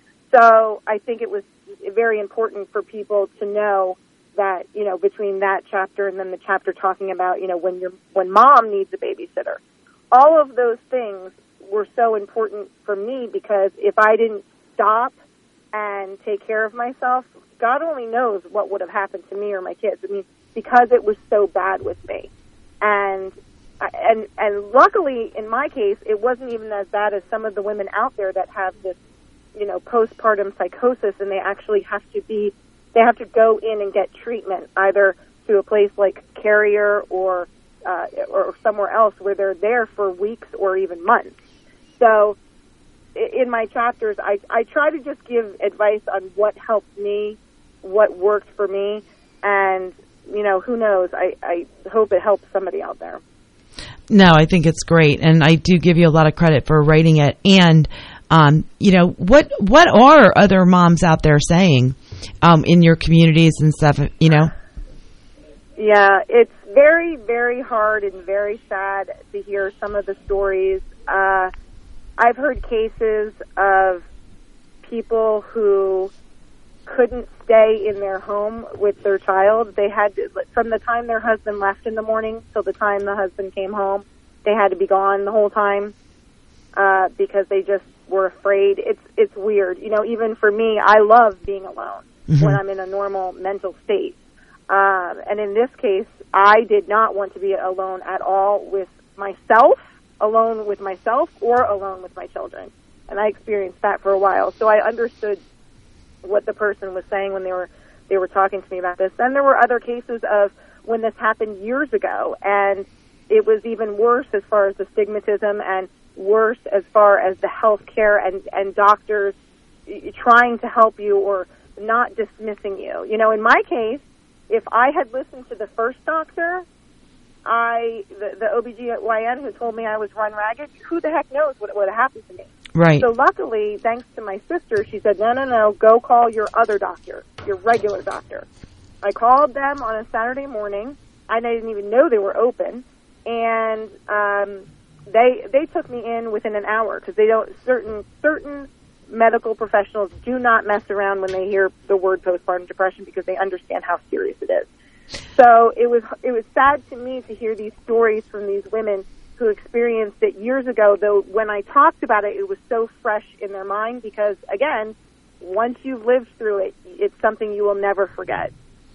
So I think it was very important for people to know that, between that chapter and then the chapter talking about, when mom needs a babysitter, all of those things were so important for me because if I didn't stop and take care of myself, God only knows what would have happened to me or my kids. I mean, because it was so bad with me. And luckily, in my case, it wasn't even as bad as some of the women out there that have this, postpartum psychosis, and they actually have to go in and get treatment, either to a place like Carrier or somewhere else where they're there for weeks or even months. So in my chapters, I try to just give advice on what helped me, what worked for me, and, who knows, I hope it helps somebody out there. No, I think it's great, and I do give you a lot of credit for writing it. And what are other moms out there saying in your communities and stuff? Yeah, it's very, very hard and very sad to hear some of the stories. I've heard cases of people who couldn't stay in their home with their child. They had to, from the time their husband left in the morning till the time the husband came home, they had to be gone the whole time because they just were afraid. It's weird. You know, even for me, I love being alone when I'm in a normal mental state. And in this case, I did not want to be alone at all with myself, alone with myself, or alone with my children. And I experienced that for a while. So I understood what the person was saying when they were talking to me about this. Then there were other cases of when this happened years ago, and it was even worse as far as the stigmatism and worse as far as the health care and doctors trying to help you or not dismissing you. You know, in my case, if I had listened to the first doctor, the OBGYN who told me I was run ragged, who the heck knows what would have happened to me. Right. So luckily, thanks to my sister, she said, no, go call your other doctor, your regular doctor. I called them on a Saturday morning. I didn't even know they were open. And they took me in within an hour because they don't, certain medical professionals do not mess around when they hear the word postpartum depression because they understand how serious it is. So it was sad to me to hear these stories from these women who experienced it years ago, though when I talked about it, it was so fresh in their mind because, again, once you've lived through it, it's something you will never forget.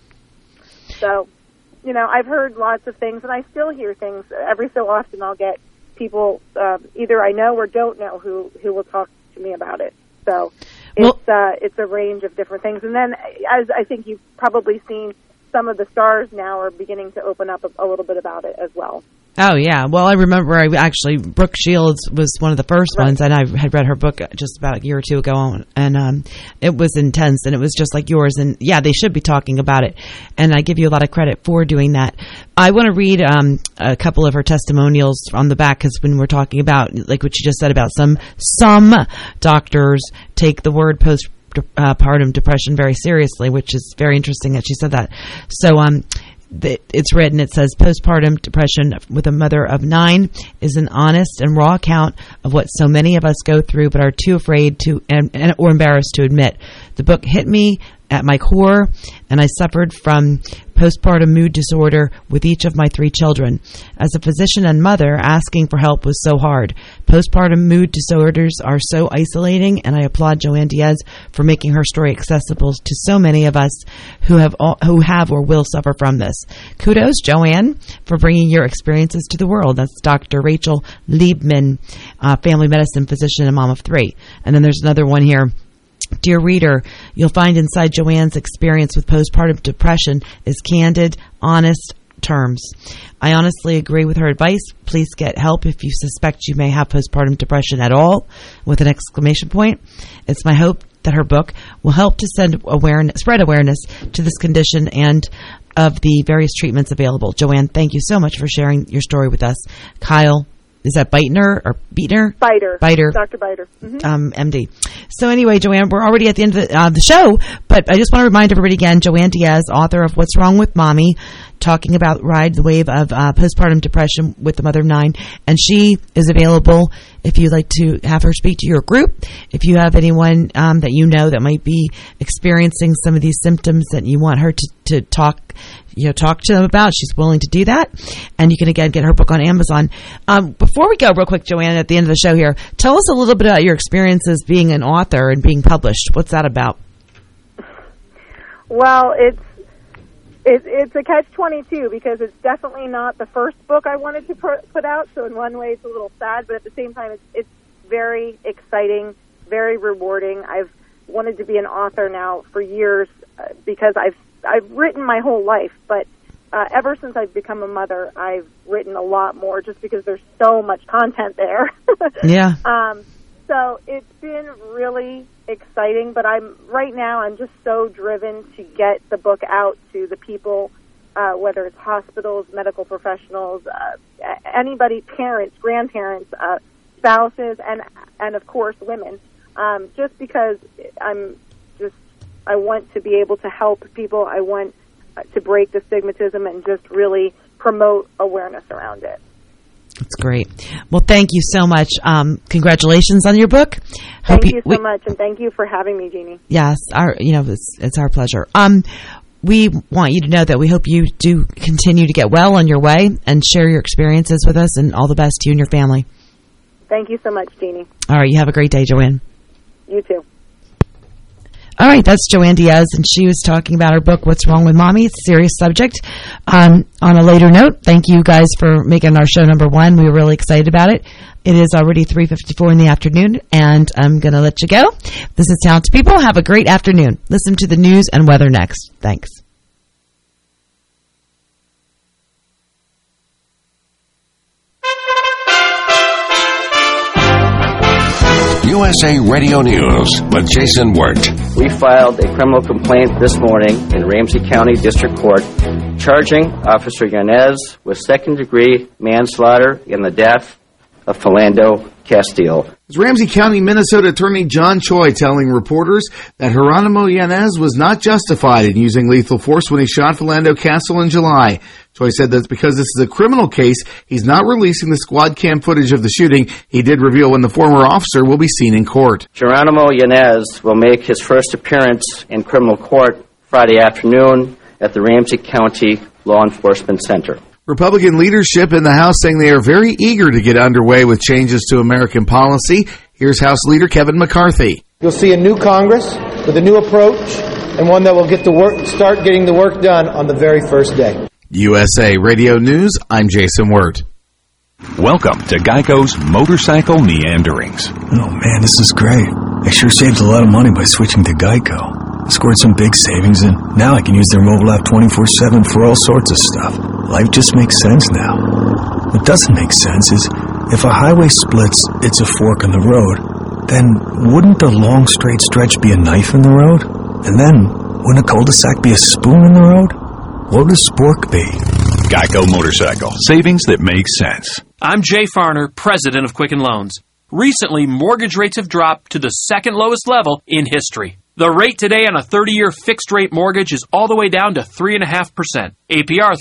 So, you know, I've heard lots of things, and I still hear things. Every so often I'll get people, either I know or don't know, who will talk to me about it. So it's a range of different things. And then, as I think you've probably seen, some of the stars now are beginning to open up a little bit about it as well. Oh, yeah. Well, I remember Brooke Shields was one of the first ones, and I had read her book just about a year or two ago, and it was intense, and it was just like yours. And, yeah, they should be talking about it, and I give you a lot of credit for doing that. I want to read a couple of her testimonials on the back, because when we're talking about, like what you just said about some doctors take the word postpartum depression very seriously, which is very interesting that she said that. So, it's written, it says, postpartum depression with a mother of 9 is an honest and raw account of what so many of us go through but are too afraid to or embarrassed to admit. The book hit me at my core, and I suffered from postpartum mood disorder with each of my 3 children. As a physician and mother, asking for help was so hard. Postpartum mood disorders are so isolating, and I applaud Joanne Diaz for making her story accessible to so many of us who have or will suffer from this. Kudos, Joanne, for bringing your experiences to the world. That's Dr. Rachel Liebman, family medicine physician and mom of 3. And then there's another one here. Dear reader, you'll find inside Joanne's experience with postpartum depression is candid, honest terms. I honestly agree with her advice. Please get help if you suspect you may have postpartum depression at all, with an exclamation point. It's my hope that her book will help to spread awareness to this condition and of the various treatments available. Joanne, thank you so much for sharing your story with us. Kyle, is that Beitner or Beitner? Biter. Dr. Biter. Mm-hmm. MD. So anyway, Joanne, we're already at the end of the show, but I just want to remind everybody again, Joanne Diaz, author of What's Wrong with Mommy, talking about Ride the Wave of postpartum depression with the mother of 9. And she is available if you'd like to have her speak to your group. If you have anyone that you know that might be experiencing some of these symptoms that you want her to talk to them about, she's willing to do that. And you can, again, get her book on Amazon. Before we go, real quick, Joanne, at the end of the show here, tell us a little bit about your experiences being an author and being published. What's that about? Well, it's a catch-22 because it's definitely not the first book I wanted to put out. So in one way, it's a little sad, but at the same time, it's very exciting, very rewarding. I've wanted to be an author now for years because I've written my whole life, but ever since I've become a mother, I've written a lot more just because there's so much content there. Yeah. So it's been really exciting, but I'm just so driven to get the book out to the people, whether it's hospitals, medical professionals, anybody, parents, grandparents, spouses, and of course women, just because I want to be able to help people. I want to break the stigmatism and just really promote awareness around it. That's great. Well, thank you so much. Congratulations on your book. Thank you so much, and thank you for having me, Jeannie. Yes, it's our pleasure. We want you to know that we hope you do continue to get well on your way and share your experiences with us, and all the best to you and your family. Thank you so much, Jeannie. All right, you have a great day, Joanne. You too. All right, that's Joanne Diaz, and she was talking about her book, What's Wrong with Mommy? It's a serious subject. On a later note, thank you guys for making our show number 1. We were really excited about it. It is already 3:54 in the afternoon, and I'm going to let you go. This is Talented People. Have a great afternoon. Listen to the news and weather next. Thanks. USA Radio News with Jason Wirt. We filed a criminal complaint this morning in Ramsey County District Court charging Officer Yanez with second-degree manslaughter in the death of Philando Castile. It's Ramsey County, Minnesota Attorney John Choi telling reporters that Geronimo Yanez was not justified in using lethal force when he shot Philando Castile in July. Choi said that because this is a criminal case, he's not releasing the squad cam footage of the shooting. He did reveal when the former officer will be seen in court. Geronimo Yanez will make his first appearance in criminal court Friday afternoon at the Ramsey County Law Enforcement Center. Republican leadership in the House saying they are very eager to get underway with changes to American policy. Here's House Leader Kevin McCarthy. You'll see a new Congress with a new approach and one that will start getting the work done on the very first day. USA Radio News, I'm Jason Wirt. Welcome to Geico's Motorcycle Meanderings. Oh man, this is great. I sure saved a lot of money by switching to Geico. I scored some big savings, and now I can use their mobile app 24/7 for all sorts of stuff. Life just makes sense now. What doesn't make sense is if a highway splits, it's a fork in the road, then wouldn't the long straight stretch be a knife in the road? And then wouldn't a cul-de-sac be a spoon in the road? What would a spork be? Geico Motorcycle. Savings that make sense. I'm Jay Farner, president of Quicken Loans. Recently, mortgage rates have dropped to the second lowest level in history. The rate today on a 30-year fixed-rate mortgage is all the way down to 3.5%, APR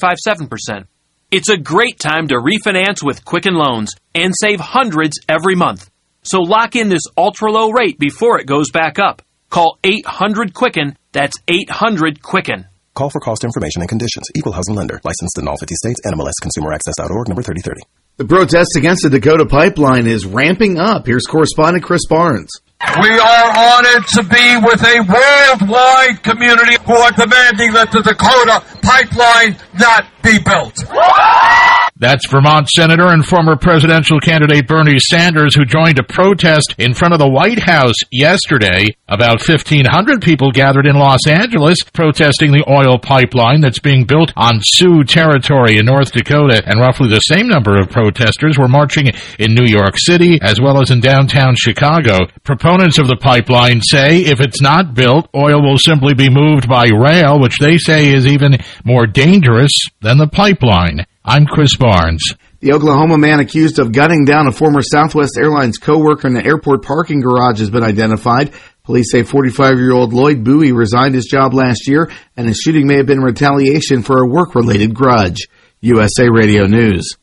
3.57%. It's a great time to refinance with Quicken Loans and save hundreds every month. So lock in this ultra-low rate before it goes back up. Call 800-QUICKEN. That's 800-QUICKEN. Call for cost information and conditions. Equal housing lender. Licensed in all 50 states. NMLS ConsumerAccess.org, number 3030. The protest against the Dakota Pipeline is ramping up. Here's correspondent Chris Barnes. We are honored to be with a worldwide community who are demanding that the Dakota Pipeline not be built. That's Vermont Senator and former presidential candidate Bernie Sanders, who joined a protest in front of the White House yesterday. About 1,500 people gathered in Los Angeles protesting the oil pipeline that's being built on Sioux territory in North Dakota, and roughly the same number of protesters were marching in New York City as well as in downtown Chicago. Proponents of the pipeline say if it's not built, oil will simply be moved by rail, which they say is even more dangerous than the pipeline. I'm Chris Barnes. The Oklahoma man accused of gunning down a former Southwest Airlines co-worker in an airport parking garage has been identified. Police say 45-year-old Lloyd Bowie resigned his job last year, and his shooting may have been retaliation for a work-related grudge. USA Radio News.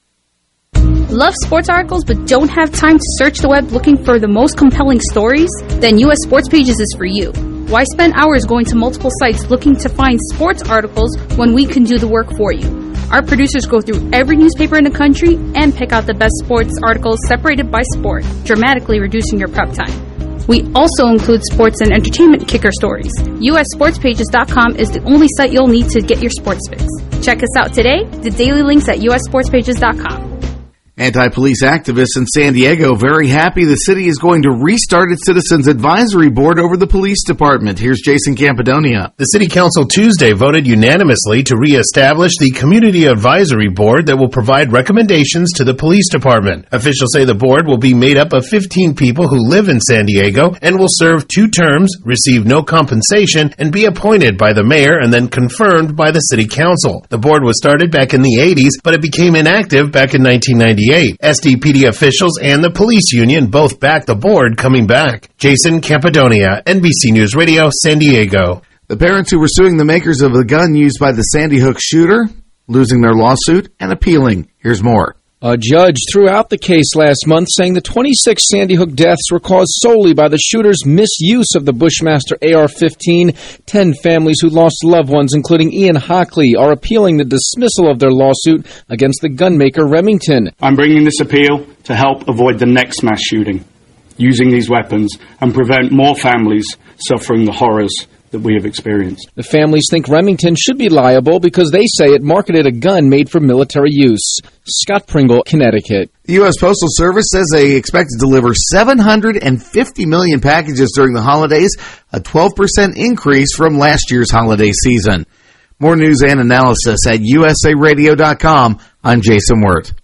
Love sports articles but don't have time to search the web looking for the most compelling stories? Then US Sports Pages is for you. Why spend hours going to multiple sites looking to find sports articles when we can do the work for you? Our producers go through every newspaper in the country and pick out the best sports articles separated by sport, dramatically reducing your prep time. We also include sports and entertainment kicker stories. USSportsPages.com is the only site you'll need to get your sports fix. Check us out today, the daily links at USSportsPages.com. Anti-police activists in San Diego very happy the city is going to restart its Citizens Advisory Board over the police department. Here's Jason Campidonia. The City Council Tuesday voted unanimously to reestablish the Community Advisory Board that will provide recommendations to the police department. Officials say the board will be made up of 15 people who live in San Diego and will serve 2 terms, receive no compensation, and be appointed by the mayor and then confirmed by the City Council. The board was started back in the 80s, but it became inactive back in 1998. SDPD officials and the police union both backed the board coming back. Jason Campidonia, NBC News Radio, San Diego. The parents who were suing the makers of the gun used by the Sandy Hook shooter, losing their lawsuit and appealing. Here's more. A judge threw out the case last month, saying the 26 Sandy Hook deaths were caused solely by the shooter's misuse of the Bushmaster AR-15. 10 families who lost loved ones, including Ian Hockley, are appealing the dismissal of their lawsuit against the gunmaker Remington. I'm bringing this appeal to help avoid the next mass shooting using these weapons and prevent more families suffering the horrors that we have experienced. The families think Remington should be liable because they say it marketed a gun made for military use. Scott Pringle, Connecticut. The U.S. Postal Service says they expect to deliver 750 million packages during the holidays, a 12% increase from last year's holiday season. More news and analysis at usaradio.com. I'm Jason Wirt.